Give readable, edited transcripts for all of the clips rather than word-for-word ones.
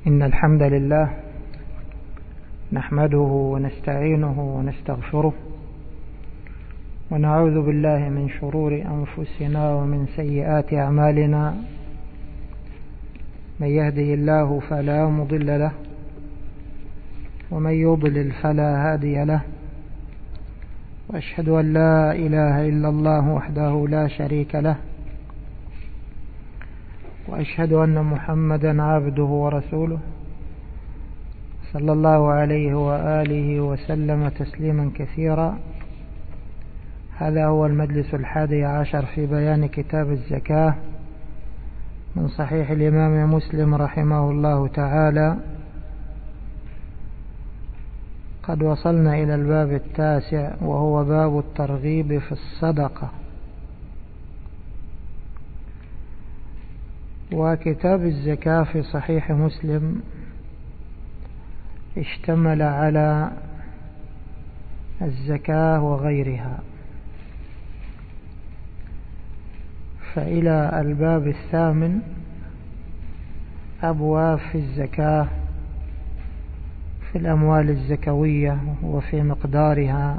إن الحمد لله نحمده ونستعينه ونستغفره ونعوذ بالله من شرور أنفسنا ومن سيئات أعمالنا. من يهده الله فلا مضل له ومن يضلل فلا هادي له، وأشهد أن لا إله إلا الله وحده لا شريك له، وأشهد أن محمدا عبده ورسوله صلى الله عليه وآله وسلم تسليما كثيرا. هذا هو المجلس 11 في بيان كتاب الزكاة من صحيح الإمام مسلم رحمه الله تعالى. قد وصلنا إلى الباب 9 وهو باب الترغيب في الصدقة. وكتاب الزكاة في صحيح مسلم اشتمل على الزكاة وغيرها، فإلى الباب 8 أبواب في الزكاة، في الأموال الزكوية وفي مقدارها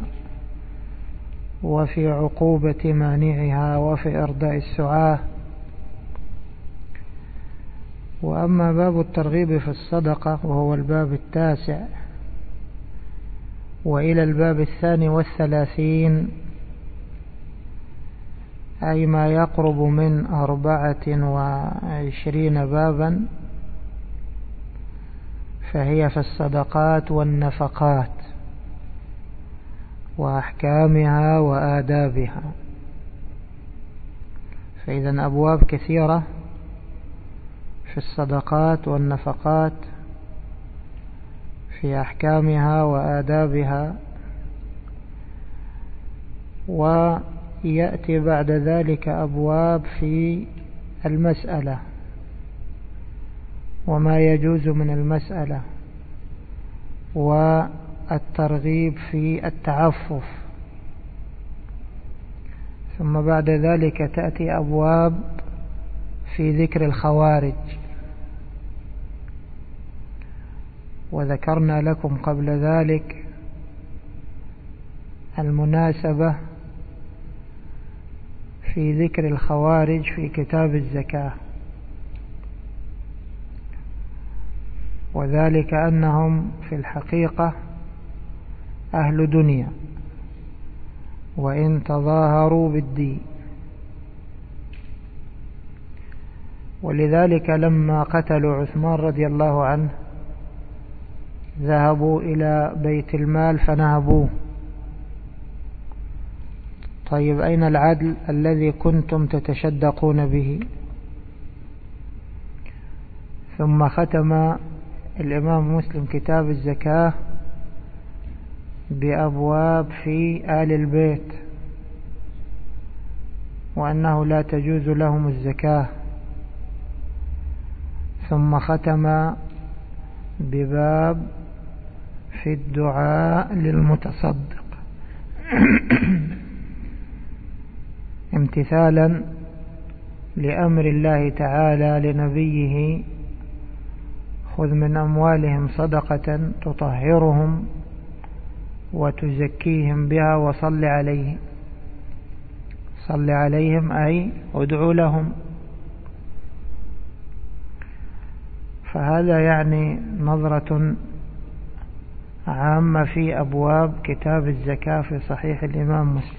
وفي عقوبة مانعها وفي إرضاء السعاة. وأما باب الترغيب في الصدقة وهو الباب 9 وإلى الباب 32 أي ما يقرب من 24 بابا، فهي في الصدقات والنفقات وأحكامها وآدابها. فإذا أبواب كثيرة في الصدقات والنفقات، في أحكامها وآدابها. ويأتي بعد ذلك أبواب في المسألة وما يجوز من المسألة والترغيب في التعفف. ثم بعد ذلك تأتي أبواب في ذكر الخوارج. وذكرنا لكم قبل ذلك المناسبة في ذكر الخوارج في كتاب الزكاة، وذلك أنهم في الحقيقة أهل دنيا وإن تظاهروا بالدين. ولذلك لما قتلوا عثمان رضي الله عنه ذهبوا إلى بيت المال فنهبوه. طيب أين العدل الذي كنتم تتشدقون به؟ ثم ختم الإمام مسلم كتاب الزكاة بأبواب في آل البيت وأنه لا تجوز لهم الزكاة. ثم ختم بباب في الدعاء للمتصدق امتثالا لأمر الله تعالى لنبيه: خذ من أموالهم صدقة تطهرهم وتزكيهم بها وصل عليهم. صل عليهم أي ادعو لهم. فهذا يعني نظرة عامة في أبواب كتاب الزكاة في صحيح الإمام مسلم.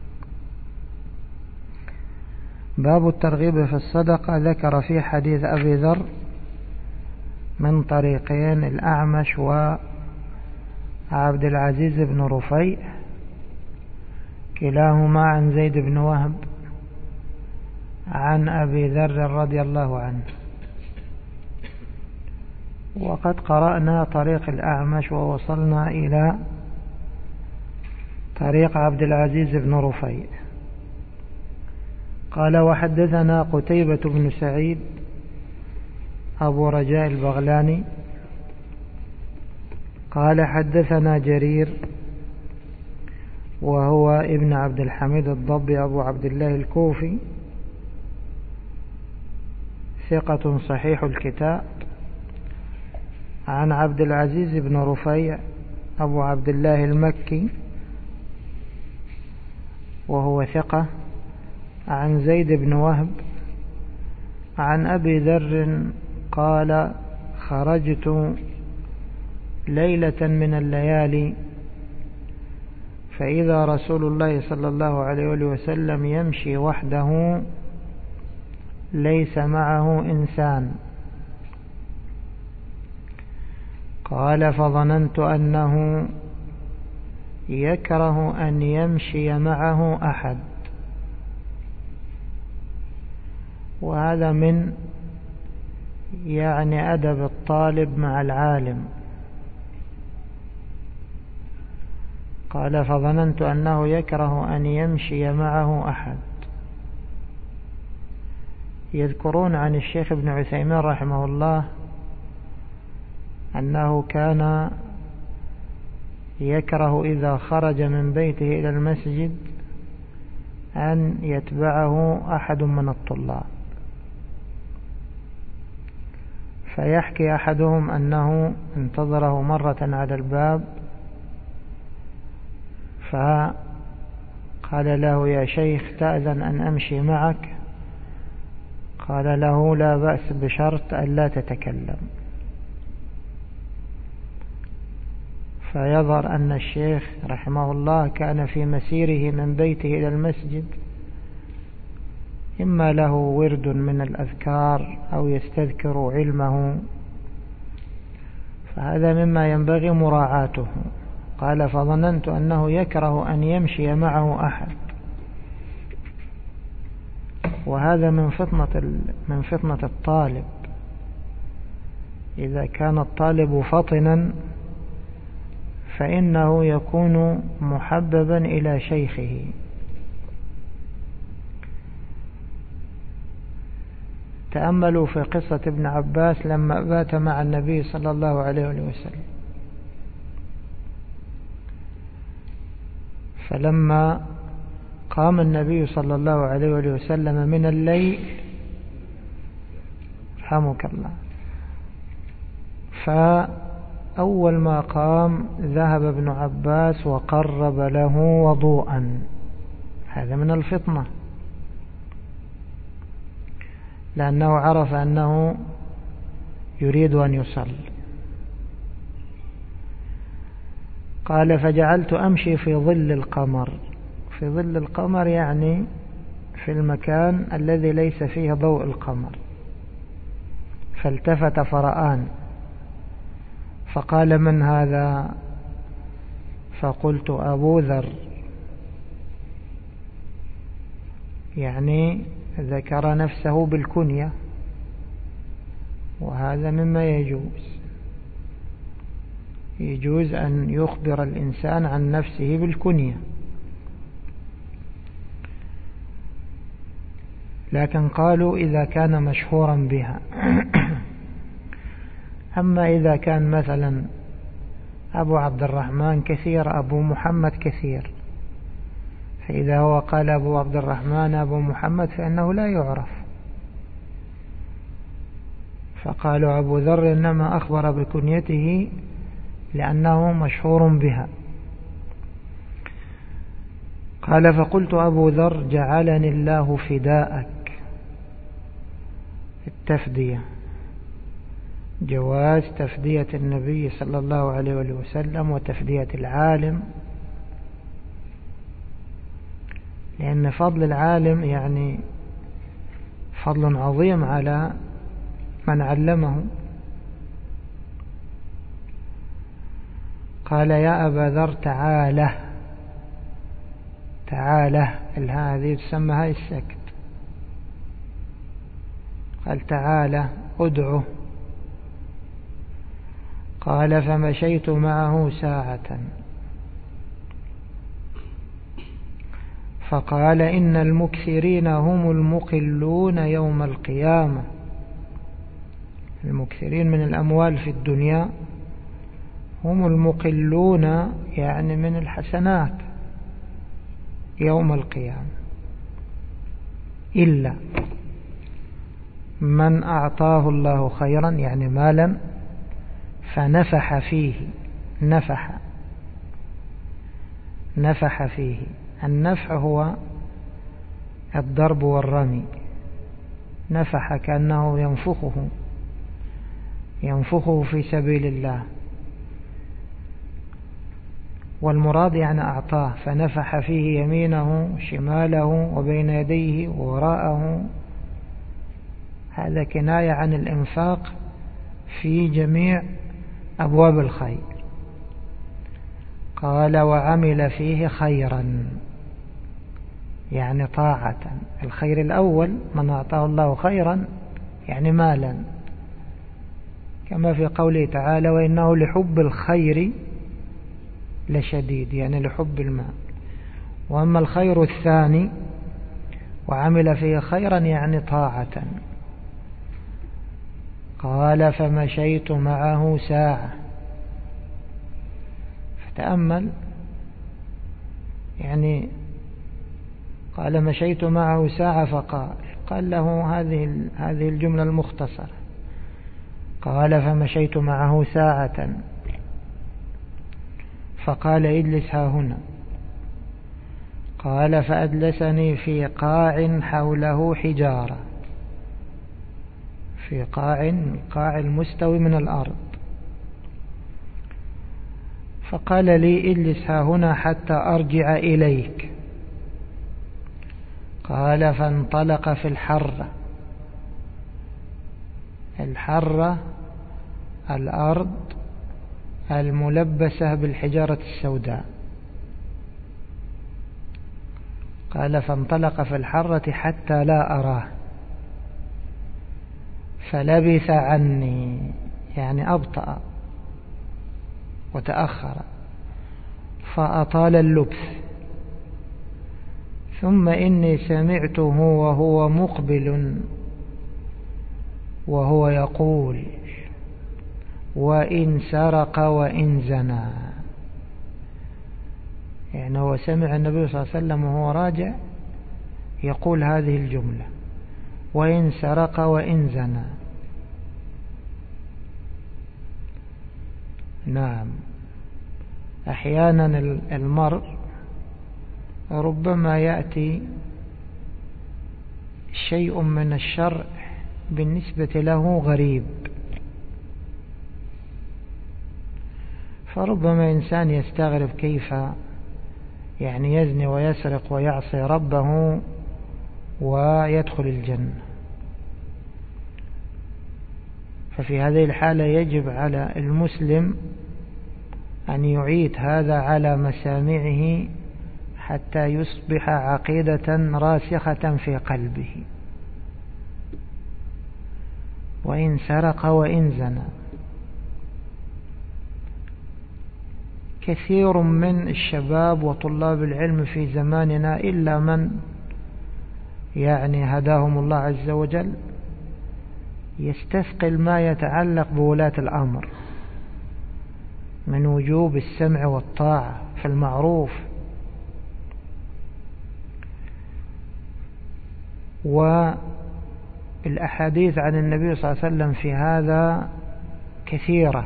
باب الترغيب في الصدقة ذكر في حديث أبي ذر من طريقين: الأعمش وعبد العزيز بن رفيع، كلاهما عن زيد بن وهب عن أبي ذر رضي الله عنه. وقد قرأنا طريق الأعمش ووصلنا إلى طريق عبد العزيز بن رفيع. قال: وحدثنا قتيبة بن سعيد أبو رجاء البغلاني قال: حدثنا جرير وهو ابن عبد الحميد الضبي أبو عبد الله الكوفي ثقة صحيح الكتاب، عن عبد العزيز بن رفيع أبو عبد الله المكي وهو ثقة، عن زيد بن وهب عن أبي ذر قال: خرجت ليلة من الليالي فإذا رسول الله صلى الله عليه وسلم يمشي وحده ليس معه إنسان. قال: فظننت أنه يكره أن يمشي معه أحد. وهذا من أدب الطالب مع العالم. قال: فظننت أنه يكره أن يمشي معه أحد. يذكرون عن الشيخ ابن عثيمين رحمه الله أنه كان يكره إذا خرج من بيته إلى المسجد أن يتبعه أحد من الطلاب. فيحكي أحدهم أنه انتظره مرة على الباب فقال له: يا شيخ تأذن أن أمشي معك؟ قال له: لا بأس بشرط أن لا تتكلم. فيظهر أن الشيخ رحمه الله كان في مسيره من بيته إلى المسجد إما له ورد من الأذكار أو يستذكر علمه، فهذا مما ينبغي مراعاته. قال: فظننت أنه يكره أن يمشي معه أحد. وهذا من فطنة الطالب. إذا كان الطالب فطنا فإنه يكون محببا إلى شيخه. تأملوا في قصة ابن عباس لما بات مع النبي صلى الله عليه وسلم، فلما قام النبي صلى الله عليه وسلم من الليل رحمك الله، فأول ما قام ذهب ابن عباس وقرب له وضوءا. هذا من الفطنة، لأنه عرف أنه يريد أن يصلي. قال: فجعلت أمشي في ظل القمر. في ظل القمر يعني في المكان الذي ليس فيه ضوء القمر. فالتفت فرآن فقال: من هذا؟ فقلت: أبو ذر. يعني ذكر نفسه بالكنية، وهذا مما يجوز أن يخبر الإنسان عن نفسه بالكنية. لكن قالوا إذا كان مشهورا بها. أما إذا كان مثلا أبو عبد الرحمن كثير، أبو محمد كثير، فإذا هو قال أبو عبد الرحمن أبو محمد فإنه لا يعرف. فقالوا أبو ذر إنما أخبر بكنيته لأنه مشهور بها. قال: فقلت أبو ذر: جعلني الله فداءك. التفدية، جواز تفدية النبي صلى الله عليه وسلم وتفدية العالم، لأن فضل العالم يعني فضل عظيم على من علمه. قال: يا أبا ذر تعاله. تعاله هذه تسمى هاي السكت. قال: تعاله أدعه. قال: فمشيت معه ساعة فقال: إن المكثرين هم المقلون يوم القيامة. المكثرين من الأموال في الدنيا هم المقلون يعني من الحسنات يوم القيامة، إلا من أعطاه الله خيرا يعني مالا فنفح فيه. نفح فيه. النفح هو الضرب والرمي. نفح كأنه ينفخه في سبيل الله، والمراد يعني أعطاه. فنفح فيه يمينه شماله وبين يديه ووراءه. هذا كناية عن الإنفاق في جميع أبواب الخير. قال وعمل فيه خيرا يعني طاعة. الخير الأول من أعطاه الله خيرا يعني مالا، كما في قوله تعالى وإنه لحب الخير لشديد يعني لحب المال. وأما الخير الثاني وعمل فيه خيرا يعني طاعة. قال فمشيت معه ساعة. فتأمل يعني قال مشيت معه ساعة فقال له هذه الجملة المختصرة. قال فمشيت معه ساعة فقال اجلس ها هنا. قال فأجلسني في قاع حوله حجارة، في قاع المستوي من الأرض. فقال لي اجلس ها هنا حتى أرجع إليك. قال فانطلق في الحرة الأرض الملبسة بالحجارة السوداء. قال فانطلق في الحرة حتى لا أراه فلبث عني يعني أبطأ وتأخر فأطال اللبث. ثم إني سمعته وهو مقبل وهو يقول وإن سرق وإن زنى. يعني هو سمع النبي صلى الله عليه وسلم وهو راجع يقول هذه الجملة وإن سرق وإن زنى. نعم، أحيانا المرء ربما يأتي شيء من الشرع بالنسبة له غريب، فربما إنسان يستغرب كيف يعني يزني ويسرق ويعصي ربه ويدخل الجنة. ففي هذه الحالة يجب على المسلم أن يعيد هذا على مسامعه حتى يصبح عقيدة راسخة في قلبه. وإن سرق وإن زنى. كثير من الشباب وطلاب العلم في زماننا إلا من يعني هداهم الله عز وجل يستثقل ما يتعلق بولاة الأمر من وجوب السمع والطاعة في المعروف، والأحاديث عن النبي صلى الله عليه وسلم في هذا كثيرة.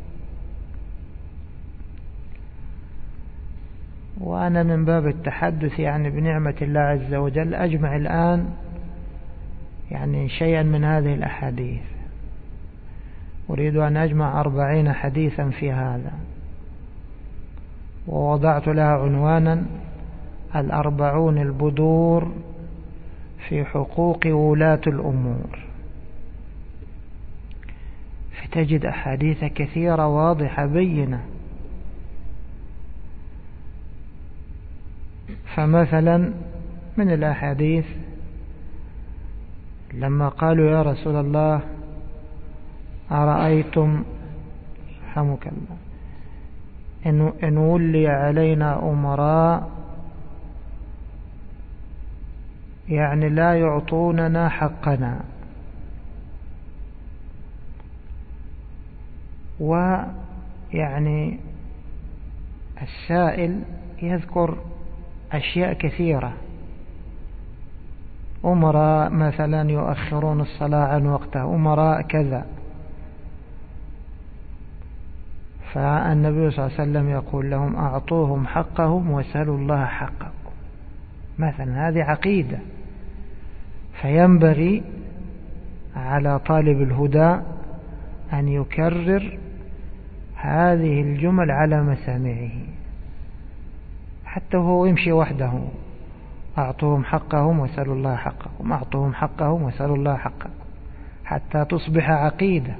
وأنا من باب التحدث يعني بنعمة الله عز وجل أجمع الآن يعني شيئا من هذه الأحاديث. أريد أن أجمع 40 حديثا في هذا، ووضعت لها عنوانا 40 البدور في حقوق ولاة الأمور. فتجد أحاديث كثيرة واضحة بينة. فمثلا من الأحاديث لما قالوا يا رسول الله أرأيتم رحمك الله إن ولي علينا أمراء يعني لا يعطوننا حقنا، ويعني السائل يذكر أشياء كثيرة. أمراء مثلا يؤخرون الصلاة عن وقتها، أمراء كذا. فالنبي صلى الله عليه وسلم يقول لهم أعطوهم حقهم واسألوا الله حقكم. مثلا هذه عقيدة، فينبغي على طالب الهدى أن يكرر هذه الجمل على مسامعه حتى وهو يمشي وحده. أعطوهم حقهم واسألوا الله حقكم، أعطوهم حقهم واسألوا الله حقكم، حتى تصبح عقيدة.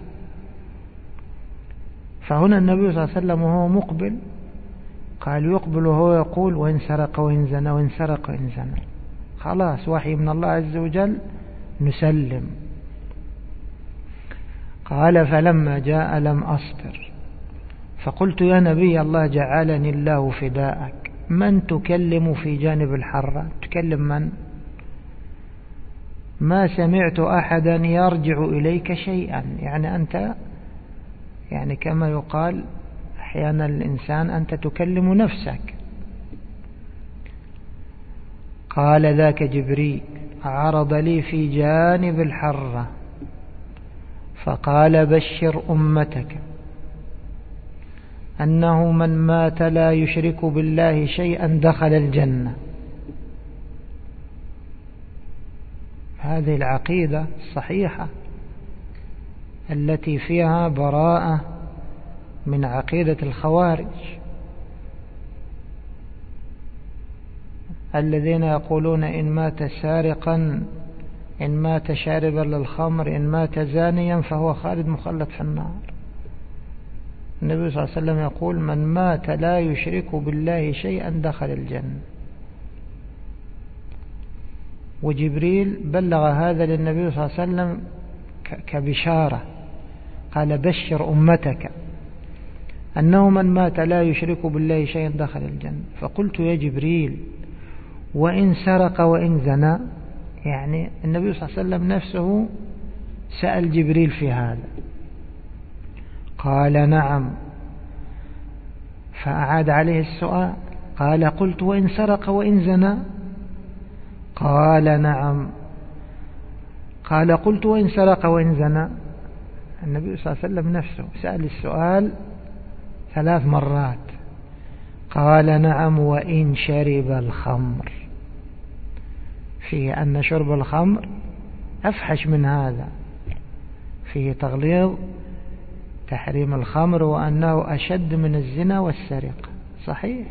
فهنا النبي صلى الله عليه وسلم وهو مقبل قال يقبل وهو يقول وإن سرق وإن زنى وإن سرق وإن زنى. خلاص وحي من الله عز وجل، نسلم. قال فلما جاء لم أصبر فقلت يا نبي الله جعلني الله فداءك، من تكلم في جانب الحرة؟ تكلم من؟ ما سمعت أحدا يرجع إليك شيئا. يعني أنت يعني كما يقال أحيانا الإنسان أنت تكلم نفسك. قال ذاك جبريل عرض لي في جانب الحرة فقال بشر أمتك أنه من مات لا يشرك بالله شيئا دخل الجنة. هذه العقيدة الصحيحة التي فيها براءة من عقيدة الخوارج الذين يقولون إن مات سارقا، إن مات شاربا للخمر، إن مات زانيا فهو خالد مخلد في النار. النبي صلى الله عليه وسلم يقول من مات لا يشرك بالله شيئا دخل الجنة. وجبريل بلغ هذا للنبي صلى الله عليه وسلم كبشارة، قال بشر أمتك أنه من مات لا يشرك بالله شيئا دخل الجنة. فقلت يا جبريل وإن سرق وإن زنى؟ يعني النبي صلى الله عليه وسلم نفسه سأل جبريل في هذا. قال نعم. فأعاد عليه السؤال قال قلت وإن سرق وإن زنى؟ قال نعم. قال قلت وإن سرق وإن زنى؟ النبي صلى الله عليه وسلم نفسه سأل السؤال 3 مرات. قال نعم وإن شرب الخمر، فيه أن شرب الخمر أفحش من هذا، فيه تغليظ تحريم الخمر وأنه أشد من الزنا والسرقة. صحيح.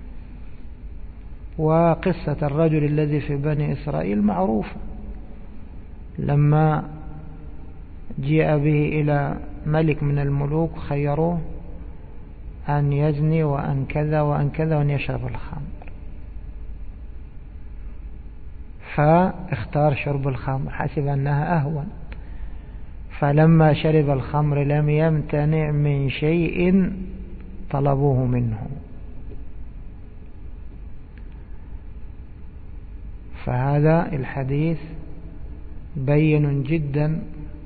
وقصة الرجل الذي في بني إسرائيل معروفة، لما جاء به إلى ملك من الملوك خيروه أن يزني وأن كذا وأن كذا وأن يشرب الخمر، فاختار شرب الخمر حسب أنها أهون. فلما شرب الخمر لم يمتنع من شيء طلبوه منه. فهذا الحديث بين جدا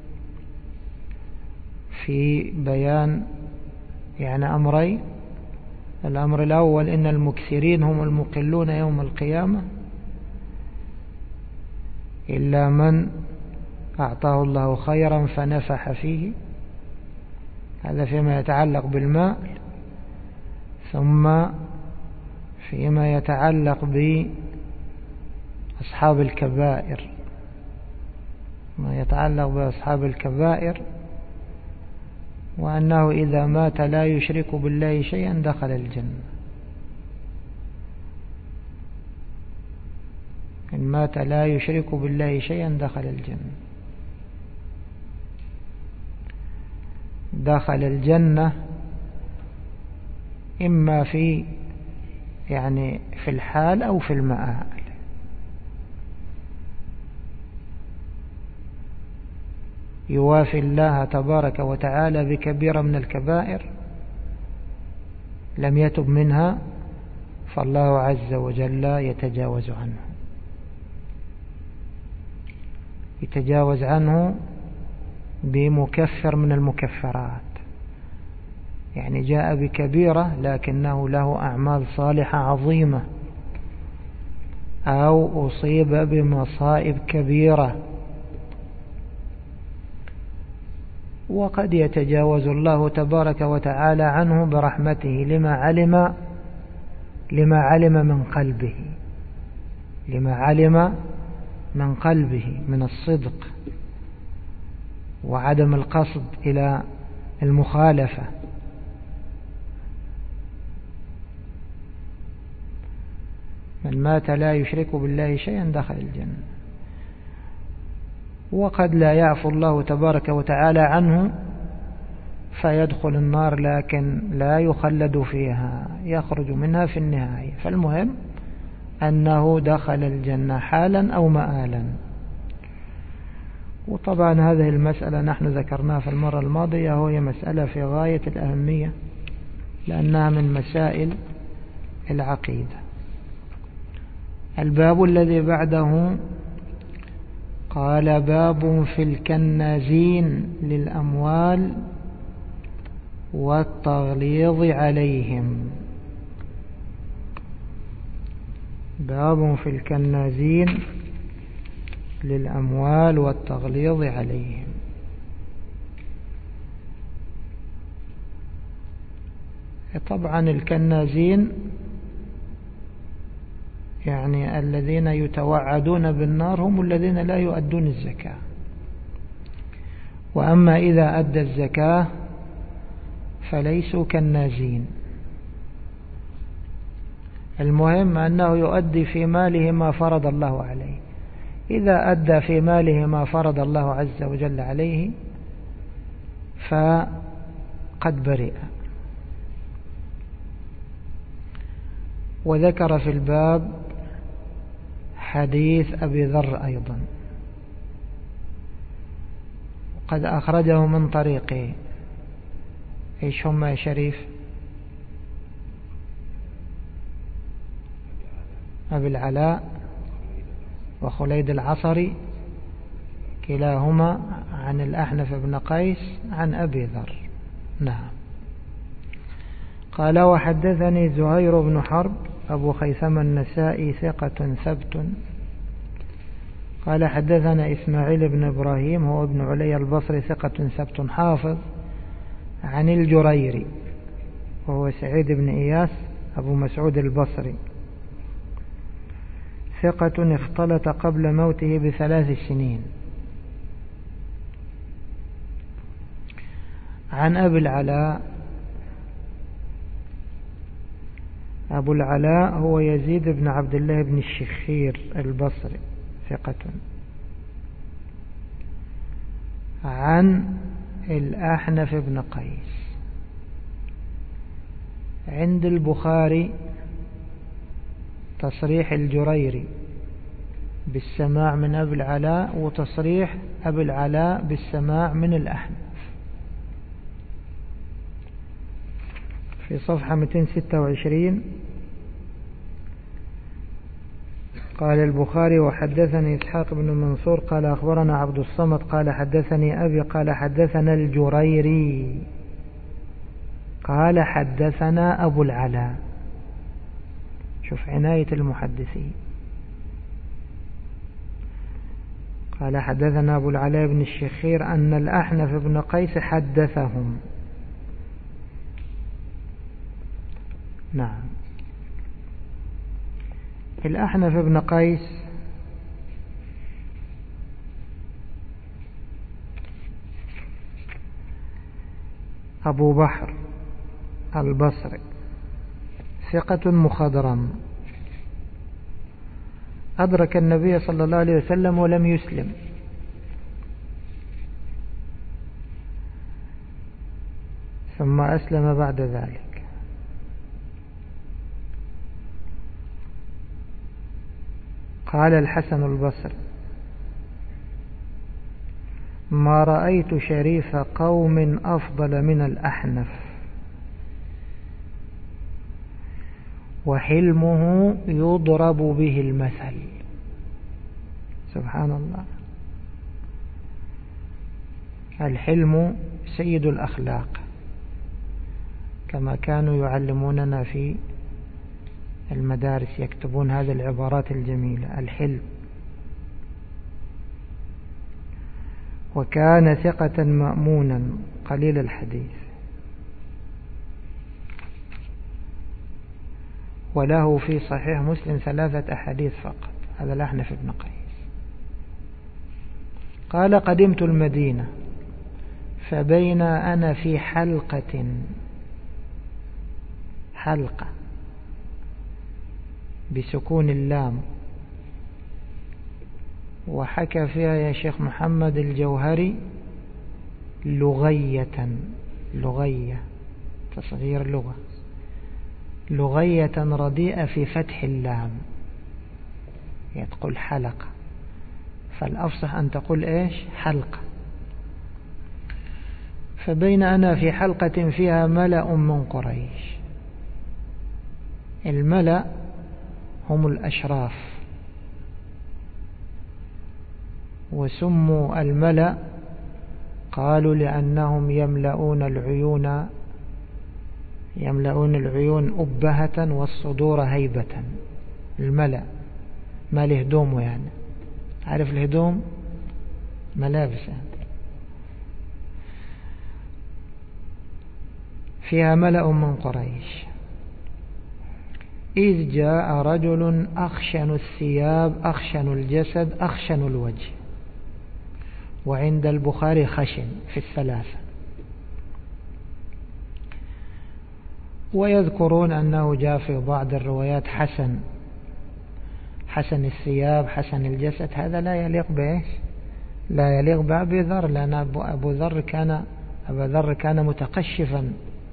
في بيان يعني أمرين. الأمر الأول إن المكثرين هم المقلون يوم القيامة إلا من أعطاه الله خيرا فنفح فيه، هذا فيما يتعلق بالماء. ثم فيما يتعلق بأصحاب الكبائر، ما يتعلق بأصحاب الكبائر وأنه إذا مات لا يشرك بالله شيئا دخل الجنة. إن مات لا يشرك بالله شيئا دخل الجنة. دخل الجنة إما في يعني في الحال أو في المآل. يوافي الله تبارك وتعالى بكبيرة من الكبائر لم يتب منها، فالله عز وجل يتجاوز عنه، يتجاوز عنه بمكفر من المكفرات. يعني جاء بكبيرة لكنه له أعمال صالحة عظيمة، أو أصيب بمصائب كبيرة وقد يتجاوز الله تبارك وتعالى عنه برحمته لما علم من قلبه من الصدق وعدم القصد إلى المخالفة. من مات لا يشرك بالله شيئا دخل الجنة. وقد لا يعفو الله تبارك وتعالى عنه فيدخل النار، لكن لا يخلد فيها، يخرج منها في النهاية. فالمهم أنه دخل الجنة حالا أو مآلا. وطبعا هذه المسألة نحن ذكرناها في المرة الماضية، وهي مسألة في غاية الأهمية لأنها من مسائل العقيدة. الباب الذي بعده قال: باب في الكنازين للأموال والتغليظ عليهم. باب في الكنازين للأموال والتغليظ عليهم. طبعا الكنازين يعني الذين يتوعدون بالنار هم الذين لا يؤدون الزكاة. وأما إذا أدى الزكاة فليسوا كنازين. المهم أنه يؤدي في ماله ما فرض الله عليه. إذا أدى في ماله ما فرض الله عز وجل عليه فقد برئ. وذكر في الباب حديث أبي ذر أيضا، قد أخرجه من طريقه. إيش هم يا شريف؟ أبي العلاء وخليد العصري كلاهما عن الأحنف بن قيس عن أبي ذر. نعم. قال: وحدثني زهير بن حرب أبو خيثمة النسائي ثقة ثبت. قال: حدثنا إسماعيل بن إبراهيم هو ابن علي البصري ثقة ثبت حافظ عن الجريري وهو سعيد بن إياس أبو مسعود البصري ثقة اختلط قبل موته ب3 سنين. عن أبي العلاء. أبو العلاء هو يزيد بن عبد الله بن الشخير البصري ثقة. عن الأحنف بن قيس. عند البخاري تصريح الجريري بالسماع من أبي العلاء وتصريح أبي العلاء بالسماع من الأحنف. في صفحة 226 قال البخاري: وحدثني إسحاق بن منصور قال أخبرنا عبد الصمد قال حدثني أبي قال حدثنا الجريري قال حدثنا أبو العلاء. شوف عناية المحدثين. قال حدثنا أبو العلاء بن الشخير أن الأحنف بن قيس حدثهم. نعم. الأحنف بن قيس أبو بحر البصري ثقة مخضرم، أدرك النبي صلى الله عليه وسلم ولم يسلم، ثم أسلم بعد ذلك. قال الحسن البصري: ما رأيت شريف قوم أفضل من الأحنف، وحلمه يضرب به المثل. سبحان الله. الحلم سيد الأخلاق كما كانوا يعلموننا في المدارس، يكتبون هذه العبارات الجميلة: الحلم. وكان ثقة مأمونا قليل الحديث، وله في صحيح مسلم 3 أحاديث فقط. هذا الأحنف بن قيس. قال قدمت المدينة فبين أنا في حلقة بسكون اللام، وحكى فيها يا شيخ محمد الجوهري لغية تصغير لغة، لغية رديئة في فتح اللام، تقول حلقة، فالأفصح أن تقول إيش؟ حلقة. فبين أنا في حلقة فيها ملأ من قريش. الملأ هم الأشراف، وسموا الملأ قالوا لأنهم يملؤون العيون أبهة والصدور هيبة. الملأ ما له هدوم، يعني عارف الهدوم ملابس يعني. فيها ملأ من قريش إذ جاء رجل أخشن الثياب أخشن الجسد أخشن الوجه، وعند البخاري خشن في 3. ويذكرون أنه جاء في بعض الروايات حسن الثياب حسن الجسد. هذا لا يليق به، لا يليق بأبي ذر، لأن أبا ذر كان متقشفا،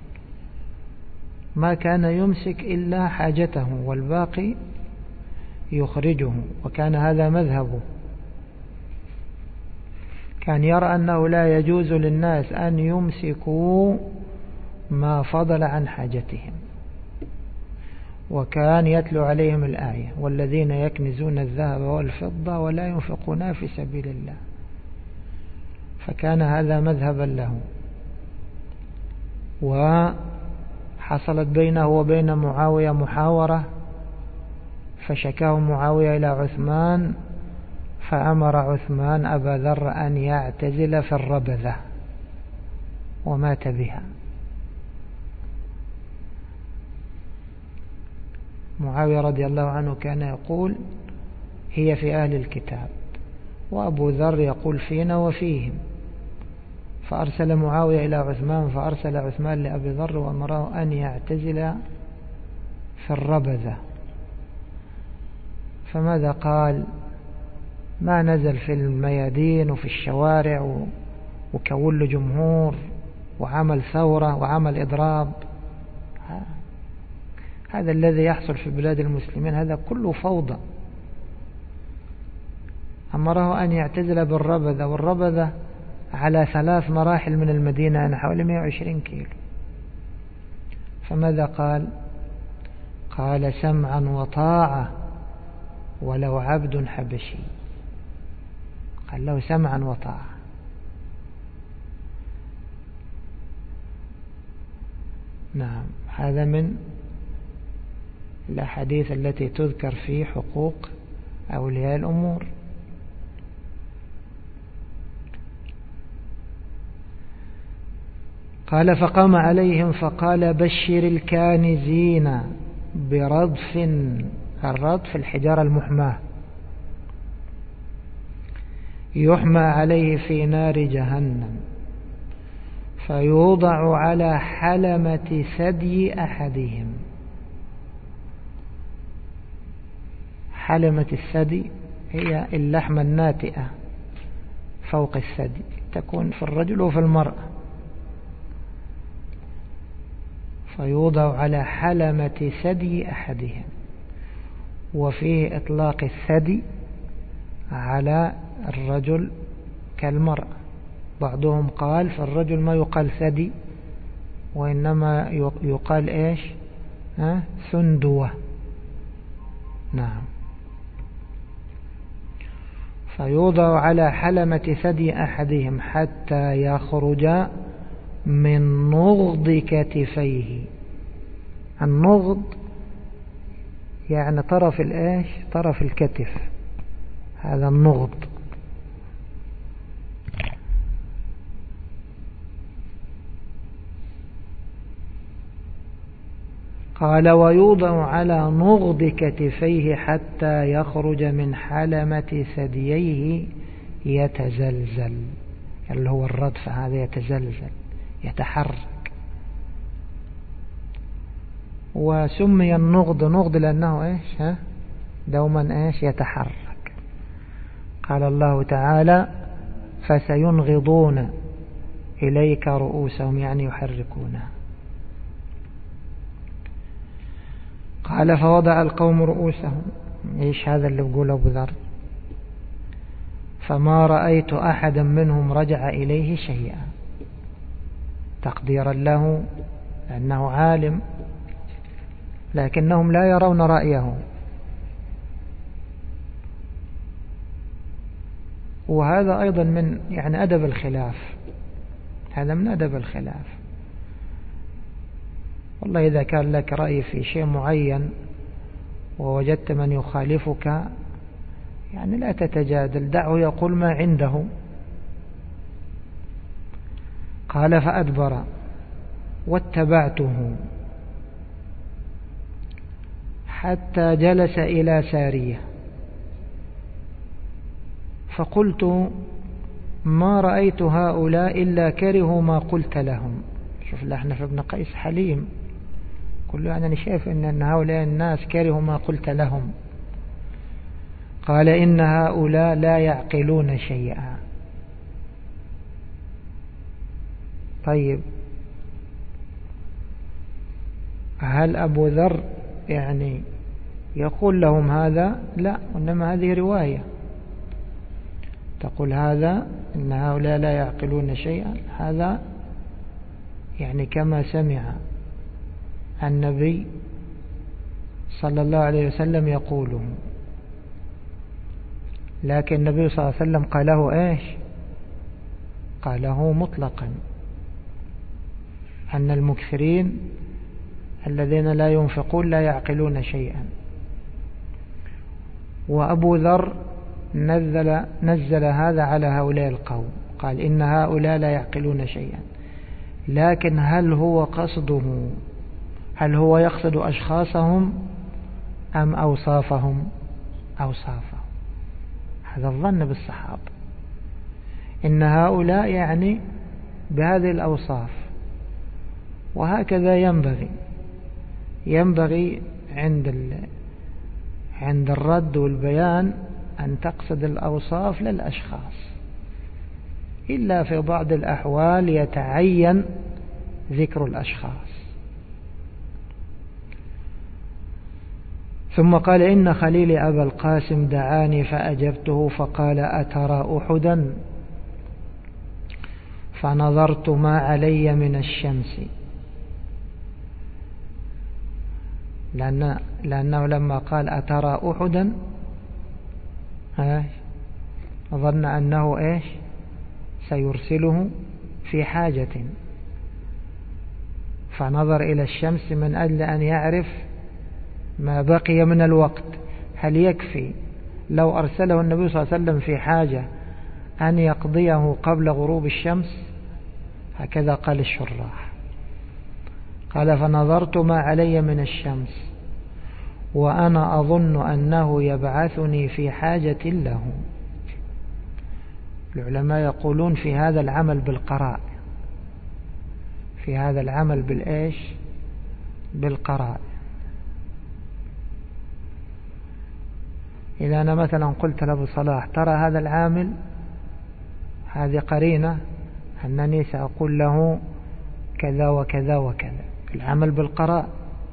ما كان يمسك إلا حاجته والباقي يخرجه، وكان هذا مذهبه. كان يرى أنه لا يجوز للناس أن يمسكوا ما فضل عن حاجتهم، وكان يتلو عليهم الآية والذين يكنزون الذهب والفضة ولا ينفقونها في سبيل الله، فكان هذا مذهبا له. وحصلت بينه وبين معاوية محاورة، فشكاه معاوية إلى عثمان، فأمر عثمان أبا ذر أن يعتزل في الربذة، ومات بها. معاوية رضي الله عنه كان يقول هي في أهل الكتاب، وأبو ذر يقول فينا وفيهم، فأرسل معاوية إلى عثمان، فأرسل عثمان لأبي ذر وأمره أن يعتزل في الربذة. فماذا قال؟ ما نزل في الميادين وفي الشوارع وكون له جمهور وعمل ثورة وعمل إضراب. هذا الذي يحصل في بلاد المسلمين، هذا كله فوضى. أمره أن يعتزل بالربذة، والربذة على 3 مراحل من المدينة، يعني حوالي 120 كيلو. فماذا قال؟ قال سمعا وطاعة ولو عبد حبشي. قال له سمعا وطاعة. نعم، هذا من الأحاديث التي تذكر في حقوق أولياء الأمور. قال فقام عليهم فقال بشر الكانزين برضف. الرضف الحجارة المحماة، يحمى عليه في نار جهنم، فيوضع على حلمة ثدي أحدهم. حلمة الثدي هي اللحمة الناتئة فوق الثدي، تكون في الرجل وفي المرأة. فيوضع على حلمة ثدي أحدهم، وفيه إطلاق الثدي على الرجل كالمرأة. بعضهم قال في الرجل ما يقال ثدي، وإنما يقال إيش؟ ثندوة. نعم. فيوضع على حلمة ثدي أحدهم حتى يخرج من نغض كتفيه. النغض يعني طرف الإيش؟ طرف الكتف، هذا النغض. قال ويوضع على نغض كتفيه حتى يخرج من حلمة ثدييه يتزلزل، اللي هو الردف هذا، يتزلزل يتحرك. وسمي النغض نغض لأنه إيش دوما إيش يتحرك. قال الله تعالى فسينغضون إليك رؤوسهم، يعني يحركونها. قال فوضع القوم رؤوسهم، إيش هذا اللي بقول أبو ذر؟ فما رأيت أحدا منهم رجع إليه شيئا، تقديرا له أنه عالم، لكنهم لا يرون رأيه. وهذا أيضا من يعني أدب الخلاف، هذا من أدب الخلاف. والله إذا كان لك رأي في شيء معين ووجدت من يخالفك، يعني لا تتجادل، دعه يقول ما عنده. قال فأدبر واتبعته حتى جلس إلى سارية، فقلت ما رأيت هؤلاء إلا كرهوا ما قلت لهم. شوف الأحنف بن قيس حليم، قل له أنا شايف أن هؤلاء الناس كرهوا ما قلت لهم. قال إن هؤلاء لا يعقلون شيئا. طيب هل أبو ذر يعني يقول لهم هذا؟ لا، إنما هذه رواية تقول هذا إن هؤلاء لا يعقلون شيئا، هذا يعني كما سمع النبي صلى الله عليه وسلم يقوله. لكن النبي صلى الله عليه وسلم قاله إيش؟ قاله مطلقا، أن المكثرين الذين لا ينفقون لا يعقلون شيئا. وأبو ذر نزل هذا على هؤلاء القوم، قال إن هؤلاء لا يعقلون شيئا. لكن هل هو قصده، هل هو يقصد أشخاصهم أم أوصافهم؟ أوصافهم. هذا الظن بالصحابة، إن هؤلاء يعني بهذه الأوصاف. وهكذا ينبغي عند الرد والبيان أن تقصد الأوصاف للأشخاص، إلا في بعض الأحوال يتعين ذكر الأشخاص. ثم قال إن خليلي أبا القاسم دعاني فأجبته فقال أترى أحدا؟ فنظرت ما علي من الشمس، لأنه لما قال أترى أحدا ظن أنه إيش سيرسله في حاجة، فنظر إلى الشمس من أجل أن يعرف ما بقي من الوقت، هل يكفي لو أرسله النبي صلى الله عليه وسلم في حاجة أن يقضيه قبل غروب الشمس؟ هكذا قال الشراح. قال فنظرت ما علي من الشمس وأنا أظن أنه يبعثني في حاجة له. العلماء يقولون في هذا العمل بالقراء، في هذا العمل بالإيش؟ بالقراء. إذا أنا مثلا قلت لأبو صلاح ترى هذا العامل، هذه قرينة أنني سأقول له كذا وكذا وكذا. العمل بالقراء،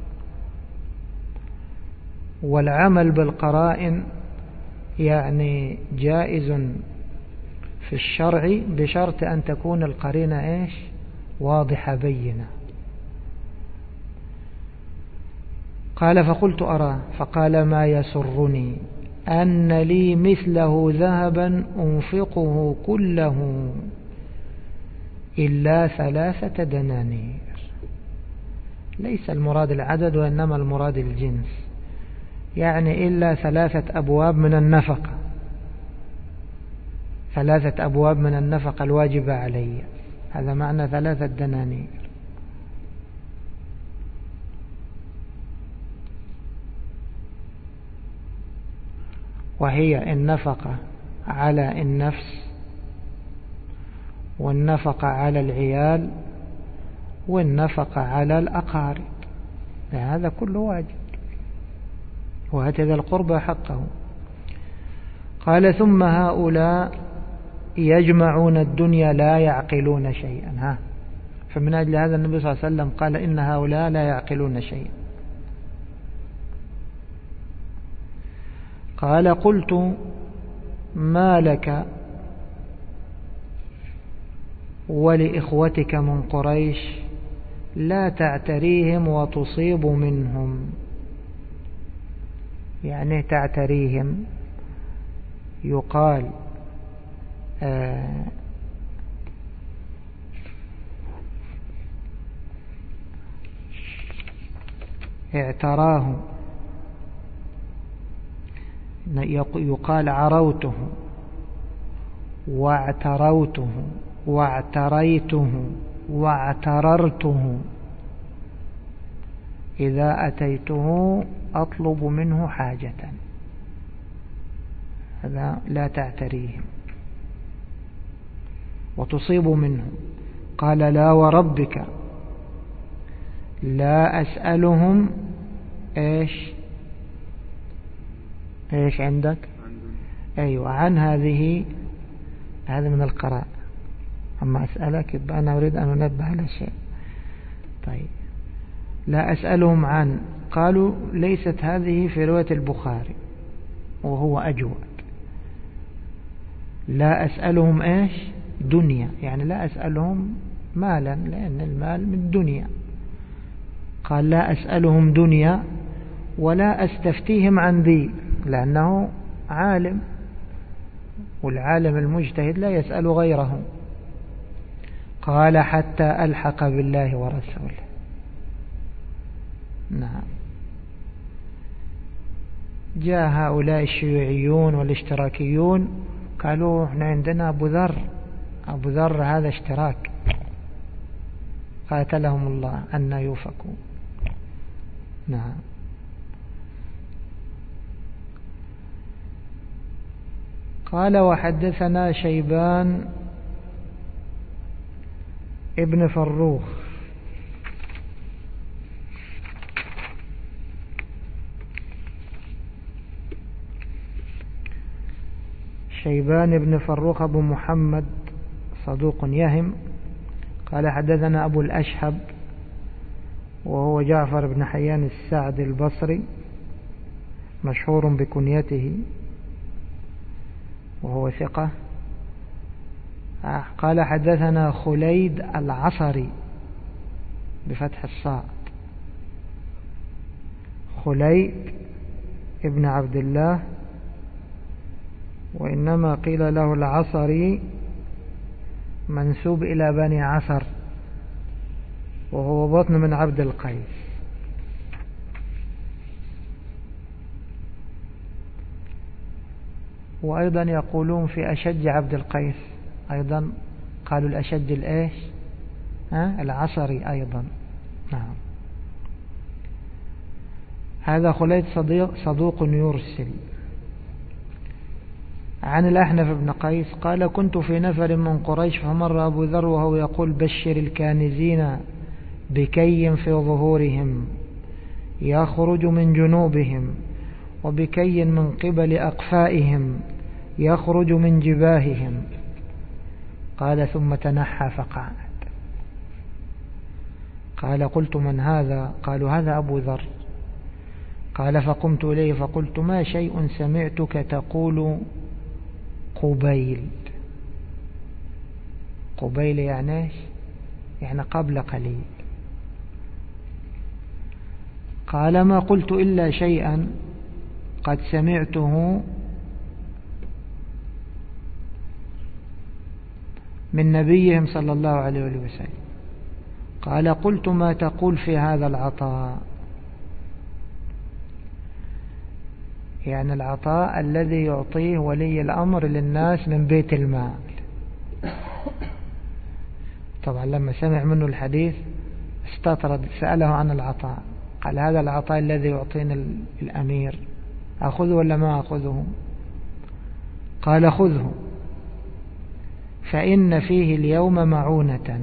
والعمل بالقرائن يعني جائز في الشرع بشرط أن تكون القرينة إيش؟ واضحة بينة. قال فقلت أرى، فقال ما يسرني أن لي مثله ذهبا أنفقه كله إلا 3 دنانير. ليس المراد العدد وإنما المراد الجنس، يعني إلا 3 أبواب من النفقة، 3 أبواب من النفقة الواجبة علي، هذا معنى 3 دنانير. وهي النفقة على النفس، والنفقة على العيال، والنفقة على الأقارب، هذا كله واجب، وآت ذا القربى حقه. قال ثم هؤلاء يجمعون الدنيا لا يعقلون شيئا. فمن أجل هذا النبي صلى الله عليه وسلم قال إن هؤلاء لا يعقلون شيئا. قال قلت ما لك ولإخوتك من قريش لا تعتريهم وتصيب منهم. يعني تعتريهم يقال اعتراه، يقال عروته واعتروته واعتريته واعتررته. إذا أتيته أطلب منه حاجة، هذا لا تعتريهم وتصيب منهم. قال لا وربك لا أسألهم إيش عندك؟ أيوة، عن هذه، هذا من القراء. أما أسألك يبقى أنا أريد أن أنبه على شيء. طيب، لا أسألهم عن، قالوا ليست هذه في رواية البخاري وهو أجود. لا أسألهم إيش؟ دنيا، يعني لا أسألهم مالا لأن المال من دنيا. قال لا أسألهم دنيا ولا أستفتيهم عن ذي، لأنه عالم، والعالم المجتهد لا يسأل غيره. قال حتى ألحق بالله ورسوله. نعم. جاء هؤلاء الشيوعيون والاشتراكيون قالوا احنا عندنا أبو ذر هذا اشتراك، قاتلهم الله أن يوفكوا. نعم. قال وحدثنا شيبان ابن فروخ شيبان ابن فروخ أبو محمد صدوق يهم. قال حدثنا أبو الأشهب وهو جعفر بن حيان السعد البصري مشهور بكنيته وهو ثقة. قال حدثنا خليد العصري بفتح الصاد، خليد ابن عبد الله، وإنما قيل له العصري منسوب إلى بني عصر، وهو بطن من عبد القيس. وأيضا يقولون في أشج عبد القيس، أيضا قالوا الأشج الإيش العصري أيضا. نعم. هذا خليد صدوق يرسل. عن الأحنف بن قيس قال كنت في نفر من قريش فمر أبو ذر وهو يقول بشر الكانزين بكي في ظهورهم يخرج من جنوبهم، وبكي من قبل أقفائهم يخرج من جباههم. قال ثم تنحى فقعد. قال قلت من هذا؟ قالوا هذا أبو ذر. قال فقمت إليه فقلت ما شيء سمعتك تقول قبيل. قبيل يعني ايش؟ يعني قبل قليل. قال ما قلت إلا شيئا قد سمعته من نبيهم صلى الله عليه وسلم. قال قلت ما تقول في هذا العطاء؟ يعني العطاء الذي يعطيه ولي الأمر للناس من بيت المال. طبعا لما سمع منه الحديث استطرد، سأله عن العطاء. قال هذا العطاء الذي يعطينا الأمير أخذه ولا ما أخذه؟ قال خذه فإن فيه اليوم معونة.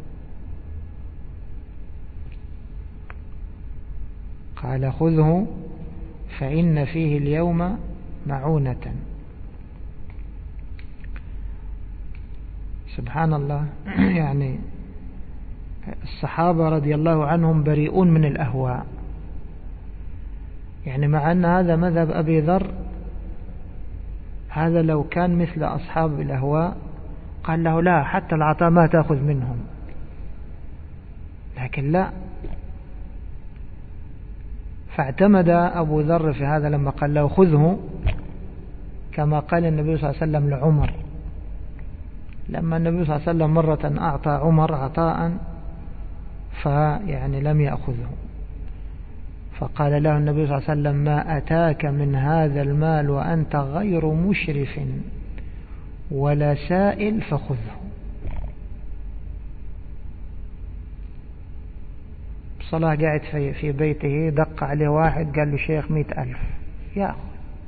قال خذه فإن فيه اليوم معونة. سبحان الله. يعني الصحابة رضي الله عنهم بريئون من الأهواء، يعني مع أن هذا مذهب أبي ذر، هذا لو كان مثل أصحاب الأهواء قال له لا، حتى العطاء ما تأخذ منهم، لكن لا، فاعتمد أبو ذر في هذا لما قال له خذه، كما قال النبي صلى الله عليه وسلم لعمر لما النبي صلى الله عليه وسلم مرة أعطى عمر عطاء فيعني لم يأخذه، فقال له النبي صلى الله عليه وسلم ما أتاك من هذا المال وأنت غير مشرف ولا سائل فخذه. صلاح قاعد في بيته، دق عليه واحد قال له شيخ 100,000 يأخذ.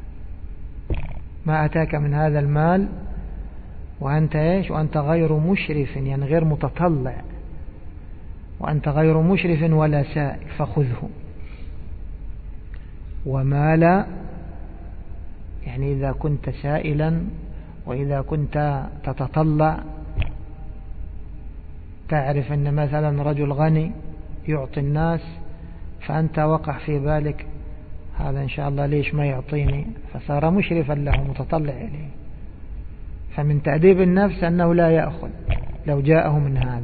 ما أتاك من هذا المال وأنت إيش؟ وأنت غير مشرف، يعني غير متطلع، وأنت غير مشرف ولا سائل فخذه. وما لا، يعني إذا كنت سائلا وإذا كنت تتطلع تعرف أن مثلا رجل غني يعطي الناس، فأنت وقع في بالك هذا إن شاء الله ليش ما يعطيني، فصار مشرفا له متطلع إليه. فمن تأديب النفس أنه لا يأخذ لو جاءه من هذا.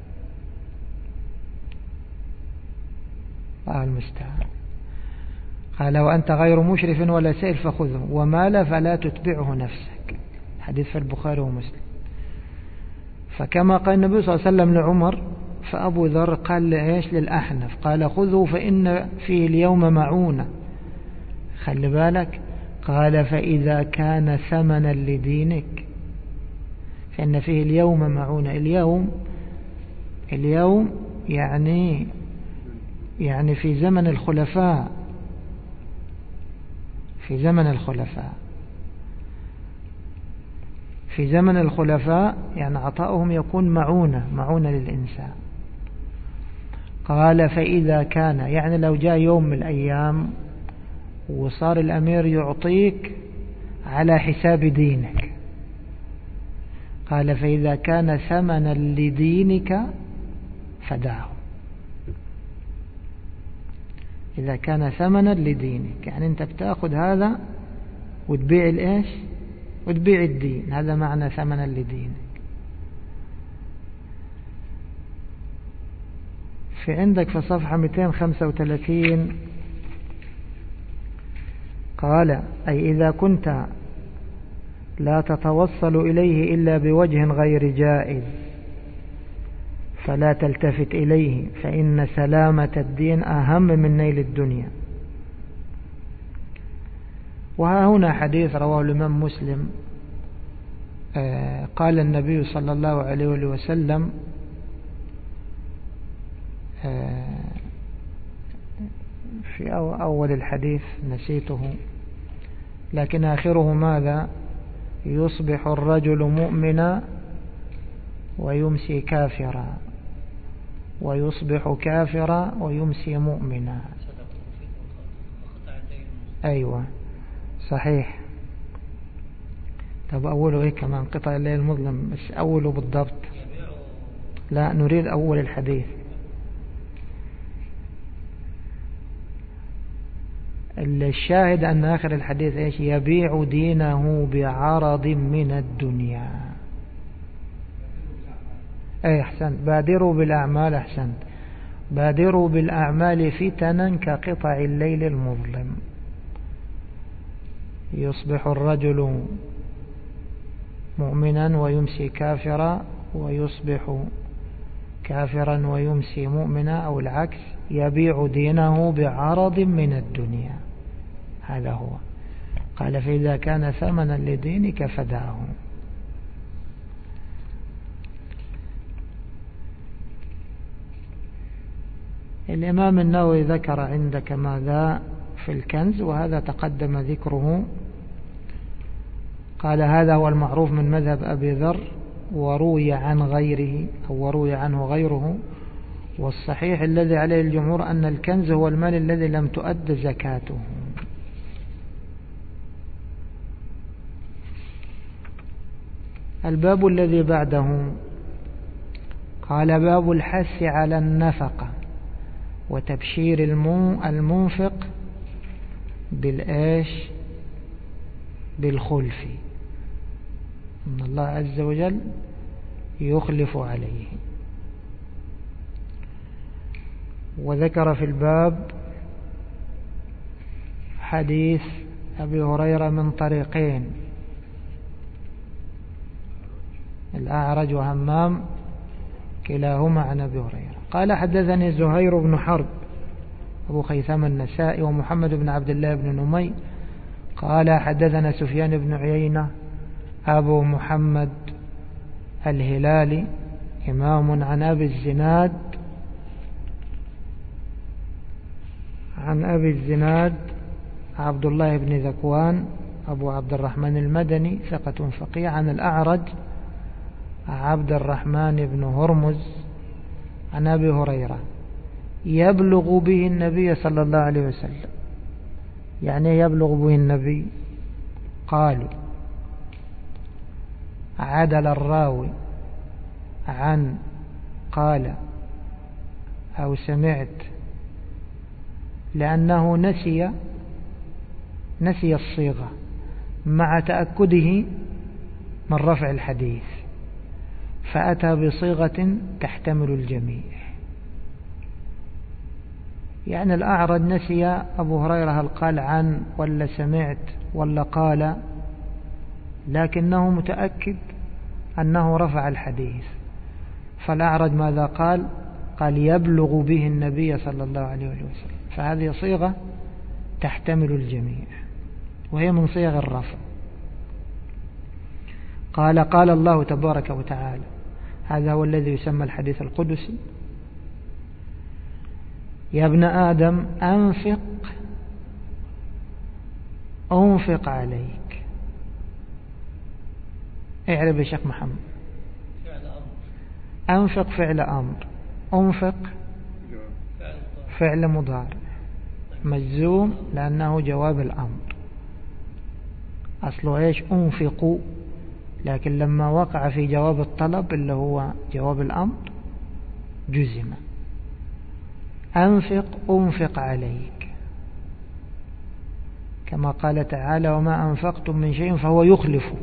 الله المستعان. قال وأنت غير مشرف ولا سائل فخذه، وما لا فلا تتبعه نفسك. حديث في البخاري ومسلم. فكما قال النبي صلى الله عليه وسلم لعمر، فأبو ذر قال لإيش؟ للأحنف، قال خذه فإن فيه اليوم معونة. خلي بالك، قال فإذا كان ثمنا لدينك فإن فيه اليوم معونة. اليوم يعني في زمن الخلفاء، في زمن الخلفاء يعني عطاؤهم يكون معونة للإنسان. قال فإذا كان، يعني لو جاء يوم من الأيام وصار الأمير يعطيك على حساب دينك، قال فإذا كان ثمنا لدينك فدعه. إذا كان ثمنا لدينك يعني أنت بتأخذ هذا وتبيع الإيش؟ وتبيع الدين، هذا معنى ثمنا لدينك. في عندك في صفحة 235 قال أي إذا كنت لا تتوصل إليه إلا بوجه غير جائز فلا تلتفت إليه، فإن سلامة الدين أهم من نيل الدنيا. وها هنا حديث رواه الإمام مسلم، قال النبي صلى الله عليه وسلم في أول الحديث نسيته، لكن آخره ماذا؟ يصبح الرجل مؤمنا ويمسي كافرا، ويصبح كافرا ويمسي مؤمنا. أيوة صحيح. طب أوله إيه كمان؟ قطع الليل المظلم، بس أوله بالضبط. لا، نريد أول الحديث. الشاهد أن آخر الحديث إيش؟ يبيع دينه بعرض من الدنيا. أي أحسنت، بادروا بالأعمال. أحسنت، بادروا بالأعمال فتنا كقطع الليل المظلم. يصبح الرجل مؤمنا ويمسي كافرا، ويصبح كافرا ويمسي مؤمنا، أو العكس، يبيع دينه بعرض من الدنيا. هذا هو. قال فإذا كان ثمنا لدينك فدعه. الإمام النووي ذكر عندك ماذا في الكنز، وهذا تقدم ذكره. قال هذا هو المعروف من مذهب أبي ذر، وروي عن غيره أو وروي عنه غيره، والصحيح الذي عليه الجمهور أن الكنز هو المال الذي لم تؤد زكاته. الباب الذي بعده قال باب الحث على النفقة وتبشير المنفق بالخلف، إن الله عز وجل يخلف عليه. وذكر في الباب حديث أبي هريرة من طريقين، الأعرج وهمام كلاهما عن أبي هريرة. قال حدثني زهير بن حرب أبو خيثم النسائي ومحمد بن عبد الله بن نمي قال حدثنا سفيان بن عيينة أبو محمد الهلالي إمام عن أبي الزناد عبد الله بن ذكوان أبو عبد الرحمن المدني ثقة فقيه، عن الأعرج عبد الرحمن بن هرمز عن أبي هريرة يبلغ به النبي صلى الله عليه وسلم. يعني يبلغ به النبي، قالوا عدل الراوي عن قال أو سمعت، لأنه نسي الصيغة مع تأكده من رفع الحديث، فأتى بصيغة تحتمل الجميع. يعني الأعرج نسي أبو هريرة هل قال عن ولا سمعت ولا قال، لكنه متأكد أنه رفع الحديث، فالأعرج ماذا قال؟ قال يبلغ به النبي صلى الله عليه وسلم، فهذه صيغة تحتمل الجميع وهي من صيغ الرفع. قال الله تبارك وتعالى، هذا هو الذي يسمى الحديث القدسي: يا ابن آدم أنفق عليك. اعرف يا شيخ محمد. أنفق فعل أمر، أنفق فعل مضارع مجزوم لأنه جواب الأمر، أصله إيش؟ أنفقوا، لكن لما وقع في جواب الطلب اللي هو جواب الأمر جزم. أنفق عليك، كما قال تعالى: وما أنفقتم من شيء فهو يخلفه.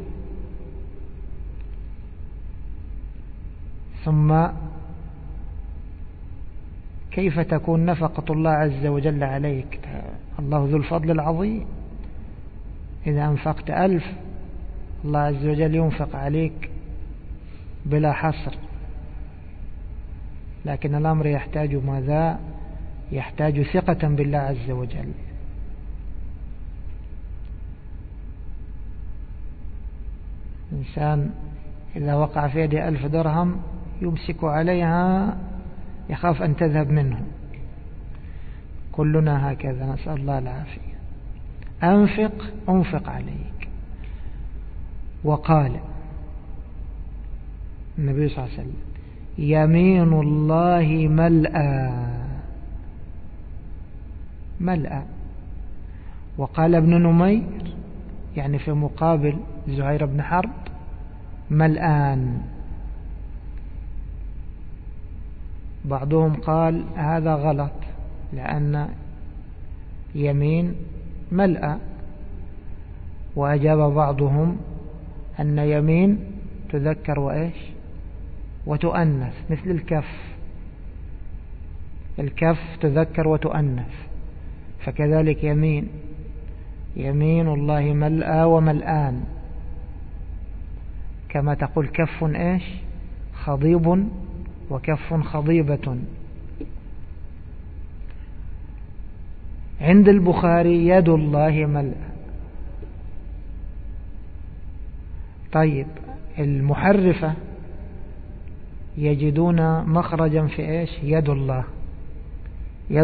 ثم كيف تكون نفقة الله عز وجل عليك؟ الله ذو الفضل العظيم، إذا أنفقت 1000 الله عز وجل ينفق عليك بلا حصر، لكن الأمر يحتاج ماذا؟ يحتاج ثقة بالله عز وجل. إنسان إذا وقع في يده 1000 درهم يمسك عليها يخاف أن تذهب منه، كلنا هكذا، نسأل الله العافية. أنفق عليك. وقال النبي صلى الله عليه وسلم: يمين الله ملأ. وقال ابن نمير يعني في مقابل زهير بن حرب: ملآن. بعضهم قال هذا غلط لأن يمين ملأ، وأجاب بعضهم أن يمين تذكر وإيش وتؤنث، مثل الكف تذكر وتؤنث، فكذلك يمين الله ملأ وملآن، كما تقول كف إيش خضيب وكف خضيبة. عند البخاري يد الله ملأ. طيب المحرفة يجدون مخرجا في إيش؟ يد الله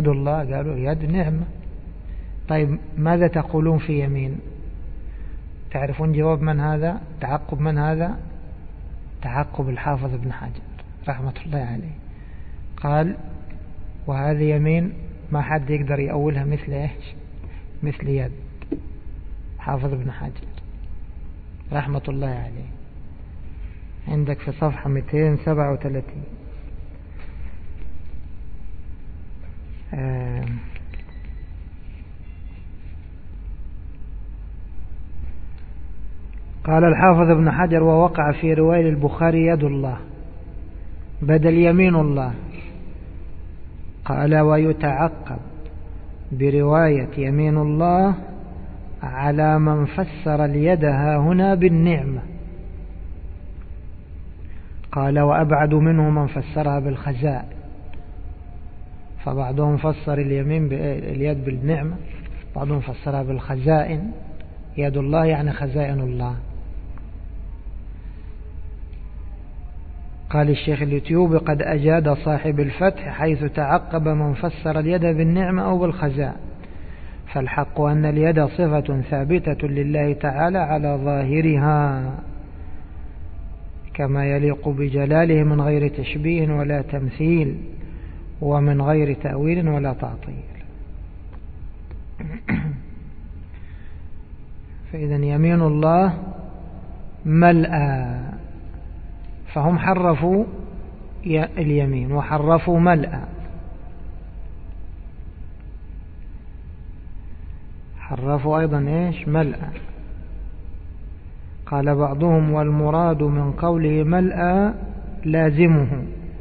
قالوا يد نعمة. طيب ماذا تقولون في يمين؟ تعرفون جواب من هذا؟ تعقب من هذا؟ تعقب الحافظ ابن حجر رحمة الله عليه. قال وهذه يمين ما حد يقدر يأولها مثل إيش؟ مثل يد حافظ ابن حجر رحمة الله عليه. عندك في صفحة 237. قال الحافظ ابن حجر ووقع في رواية البخاري يد الله بدل يمين الله. قال ويتعقب برواية يمين الله على من فسر اليد هنا بالنعمة. قال وأبعد منه من فسرها بالخزائن، فبعضهم فسر اليد بالنعمة، بعضهم فسرها بالخزائن. يد الله يعني خزائن الله. قال الشيخ اليوتيوبي قد أجاد صاحب الفتح حيث تعقب من فسر اليد بالنعمة أو بالخزائن، فالحق أن اليد صفة ثابتة لله تعالى على ظاهرها كما يليق بجلاله من غير تشبيه ولا تمثيل ومن غير تأويل ولا تعطيل. فإذا يمين الله ملأ، فهم حرفوا اليمين وحرفوا ملأ، حرفوا أيضا إيش؟ ملأ. قال بعضهم والمراد من قوله ملأ لازمه،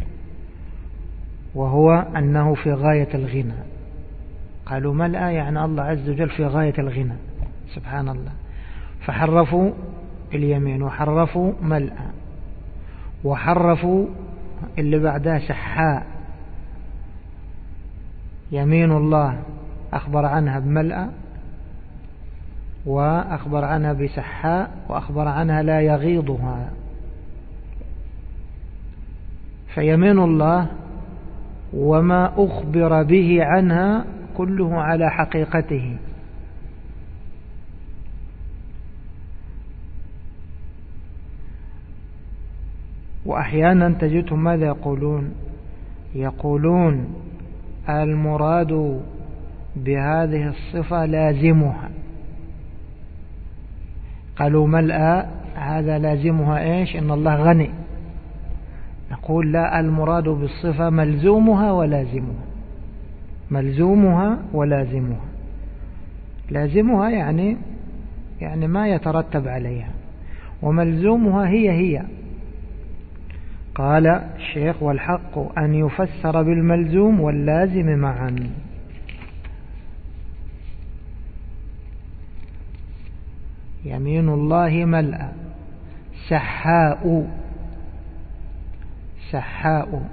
وهو أنه في غاية الغنى. قالوا ملأ يعني الله عز وجل في غاية الغنى سبحان الله، فحرفوا اليمين وحرفوا ملأ وحرفوا اللي بعدها سحاء. يمين الله أخبر عنها بملأ وأخبر عنها بسحاء وأخبر عنها لا يغيضها. فيمين الله وما أخبر به عنها كله على حقيقته. وأحيانا تجدهم ماذا يقولون؟ يقولون المراد بهذه الصفة لازمها. قالوا ملأ هذا لازمها إيش؟ إن الله غني. نقول لا، المراد بالصفة ملزومها ولازمها. ملزومها ولازمها. لازمها يعني ما يترتب عليها، وملزومها هي. قال الشيخ والحق أن يفسر بالملزوم واللازم معا. يمين الله ملأ. سحاء. سحاء.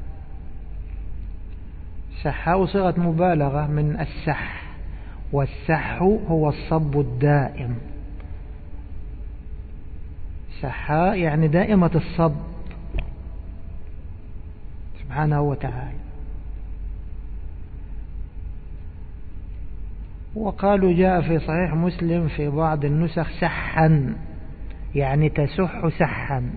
سحاء صيغة مبالغة من السح، والسح هو الصب الدائم. سحاء يعني دائمة الصب سبحانه وتعالى. وقالوا جاء في صحيح مسلم في بعض النسخ سحا يعني تسح سحا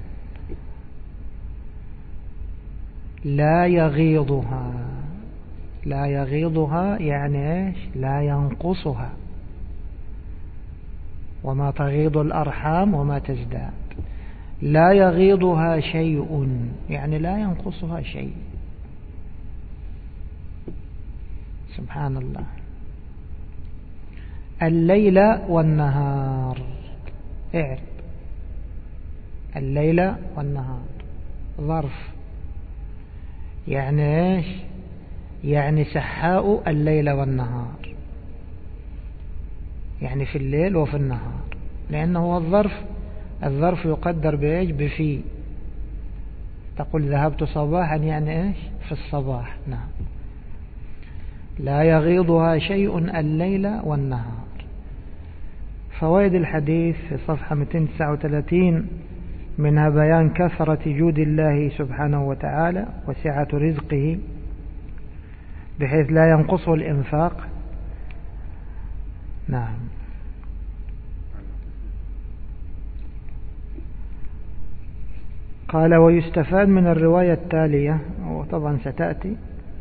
لا يغيضها. لا يغيضها يعني ايش؟ لا ينقصها. وما تغيض الأرحام وما تزداد. لا يغيضها شيء يعني لا ينقصها شيء. سبحان الله. الليل والنهار. اعرف الليل والنهار ظرف يعني ايش؟ يعني سحاء الليل والنهار، يعني في الليل وفي النهار، لأنه هو الظرف يقدر بإيش؟ بفي. تقول ذهبت صباحا يعني إيش؟ في الصباح. نعم. لا يغيضها شيء الليل والنهار. فوائد الحديث في صفحة 239 منها بيان كثرة جود الله سبحانه وتعالى وسعة رزقه بحيث لا ينقصه الإنفاق. نعم. قال ويستفاد من الرواية التالية، وطبعا ستأتي،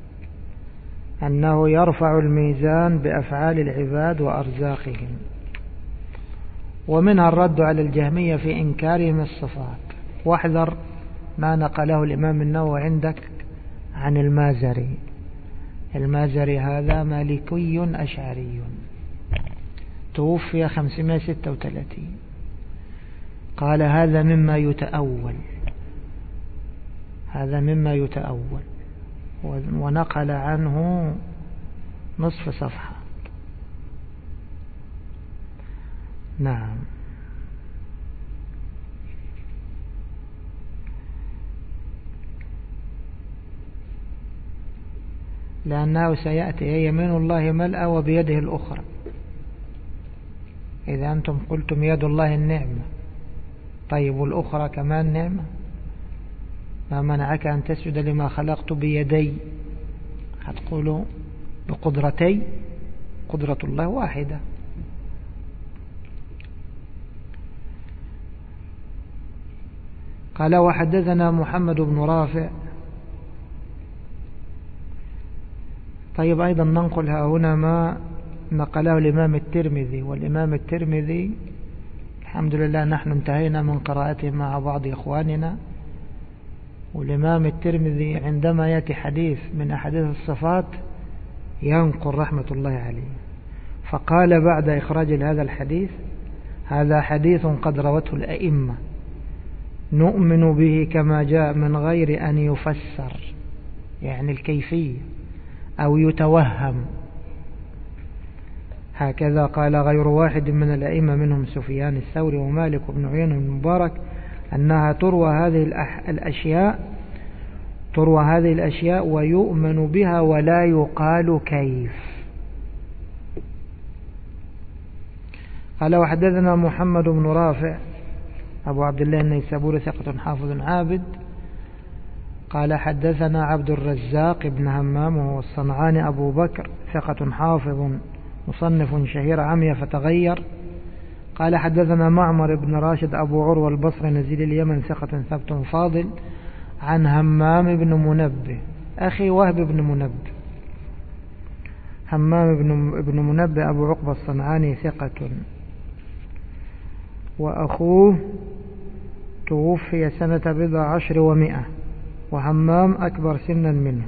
أنه يرفع الميزان بأفعال العباد وأرزاقهم، ومنها الرد على الجهمية في إنكارهم الصفات. واحذر ما نقله الإمام النووي عندك عن المازري. المازري هذا مالكي أشعري، توفي 536. قال هذا مما يتأول، هذا مما يتأول، ونقل عنه نصف صفحة. نعم. لأنه سيأتي يمين الله ملأ وبيده الأخرى. إذا أنتم قلتم يد الله النعمة، طيب والأخرى كمان نعمة؟ ما منعك أن تسجد لما خلقت بيدي؟ هتقولوا بقدرتي؟ قدرة الله واحدة. قال وحدثنا محمد بن رافع. طيب أيضا ننقل هنا ما نقله الإمام الترمذي، والإمام الترمذي الحمد لله نحن انتهينا من قراءته مع بعض إخواننا. والإمام الترمذي عندما يأتي حديث من أحاديث الصفات ينقل رحمة الله عليه، فقال بعد إخراج هذا الحديث: هذا حديث قد روته الأئمة نؤمن به كما جاء من غير أن يفسر، يعني الكيفية، أو يتوهم. هكذا قال غير واحد من الأئمة منهم سفيان الثوري ومالك بن عيينة بن مبارك أنها تروى هذه الأشياء ويؤمن بها ولا يقال كيف. قال وحدثنا محمد بن رافع أبو عبد الله النيسابوري ثقة حافظ عابد. قال حدثنا عبد الرزاق بن همام وهو الصنعاني أبو بكر ثقة حافظ مصنف شهير عمي فتغير. قال حدثنا معمر بن راشد أبو عروة البصري نزيل اليمن ثقة ثبت فاضل عن همام بن منبه أخي وهب بن منبه. همام بن منبه أبو عقبة الصنعاني ثقة، وأخوه توفي سنة 17 و100، وهمام أكبر سنا منه.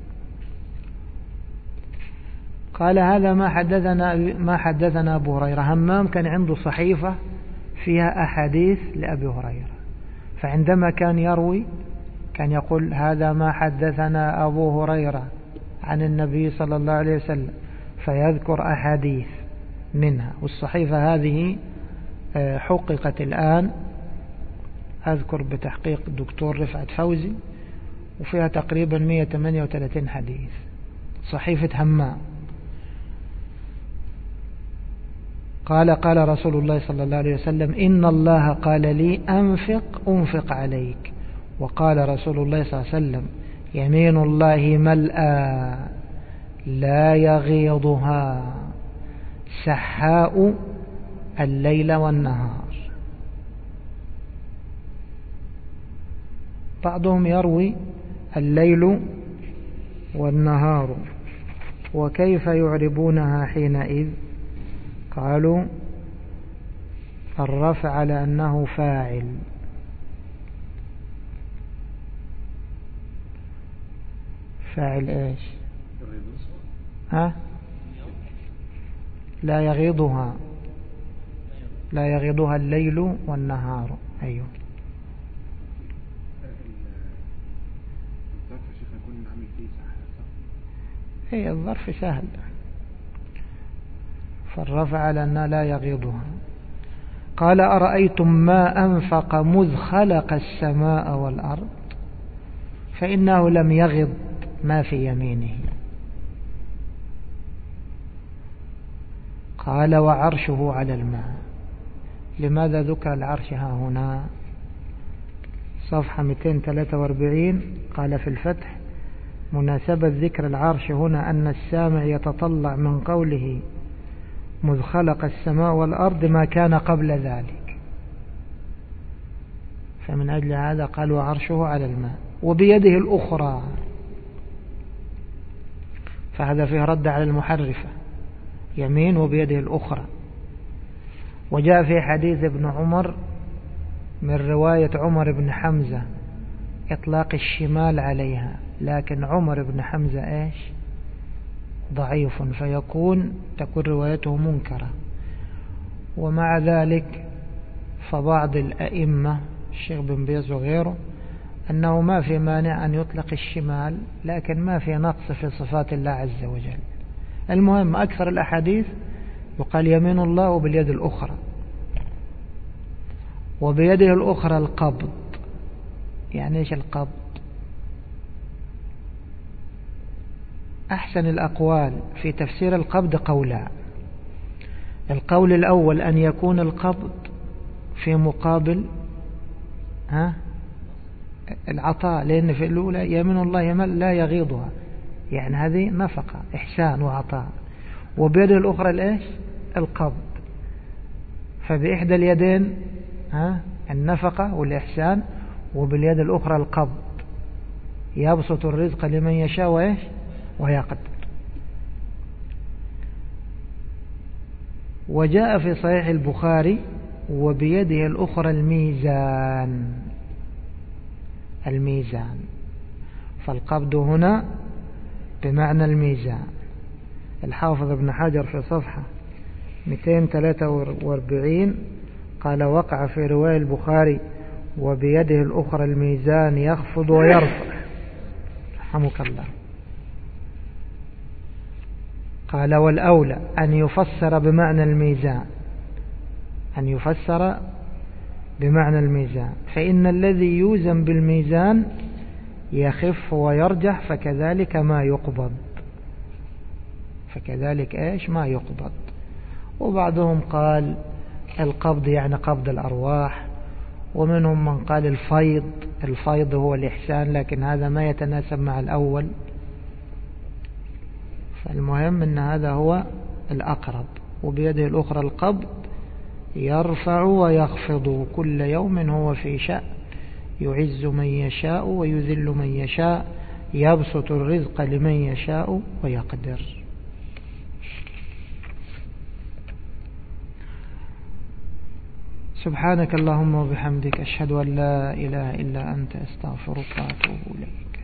قال هذا ما حدثنا أبو هريرة. همام كان عنده صحيفة فيها أحاديث لأبي هريرة، فعندما كان يروي كان يقول هذا ما حدثنا أبو هريرة عن النبي صلى الله عليه وسلم، فيذكر أحاديث منها. والصحيفة هذه حققت الآن، أذكر بتحقيق الدكتور رفعت فوزي، وفيها تقريبا 138 حديث، صحيفة همام. قال رسول الله صلى الله عليه وسلم: إن الله قال لي أنفق عليك. وقال رسول الله صلى الله عليه وسلم: يمين الله ملأى لا يغيضها سحاء الليل والنهار. بعضهم يروي الليل والنهار، وكيف يعربونها حينئذ؟ قالوا الرفع على أنه فاعل. فاعل ايش؟ لا يغيضها الليل والنهار. أيوه. اي الظرف سهل، فالرفع على أنها لا يغيضها. قال أرأيتم ما أنفق مذ خلق السماء والأرض فإنه لم يغض ما في يمينه. قال وعرشه على الماء. لماذا ذكر العرش ها هنا؟ صفحة 243. قال في الفتح: مناسبة ذكر العرش هنا أن السامع يتطلع من قوله مذ خلق السماء والأرض ما كان قبل ذلك، فمن أجل هذا قال وعرشه على الماء. وبيده الأخرى، فهذا فيه رد على المحرفة، يمين وبيده الأخرى. وجاء في حديث ابن عمر من رواية عمر بن حمزة إطلاق الشمال عليها، لكن عمر بن حمزة إيش؟ ضعيف، تكون روايته منكرة. ومع ذلك فبعض الأئمة الشيخ بن باز وغيره أنه ما في مانع أن يطلق الشمال، لكن ما في نقص في صفات الله عز وجل. المهم أكثر الأحاديث يقال يمين الله وباليد الأخرى. وبيده الأخرى القبض. يعني إيش القبض؟ أحسن الأقوال في تفسير القبض قولان. القول الأول أن يكون القبض في مقابل العطاء، لأن في الأولى يمين الله لا يغيضها، يعني هذه نفقة إحسان وعطاء. وبيده الأخرى الإيش؟ القبض. فبإحدى اليدين النفقة والإحسان، وباليد الأخرى القبض، يبسط الرزق لمن يشاء وإيش؟ ويقدر. وجاء في صحيح البخاري وبيده الأخرى الميزان. فالقبض هنا بمعنى الميزان. الحافظ ابن حجر في صفحة 243 قال وقع في رواية البخاري وبيده الأخرى الميزان يخفض ويرفع، رحمك الله. قال والأولى أن يفسر بمعنى الميزان، فإن الذي يوزن بالميزان يخف ويرجح، فكذلك ما يقبض. ما يقبض. وبعضهم قال القبض يعني قبض الأرواح، ومنهم من قال الفيض هو الإحسان، لكن هذا ما يتناسب مع الأول. فالمهم أن هذا هو الأقرب. وبيده الأخرى القبض يرفع ويخفض، كل يوم هو في شأن، يعز من يشاء ويذل من يشاء، يبسط الرزق لمن يشاء ويقدر. سبحانك اللهم وبحمدك، أشهد أن لا إله إلا أنت، أستغفرك وأتوب إليك.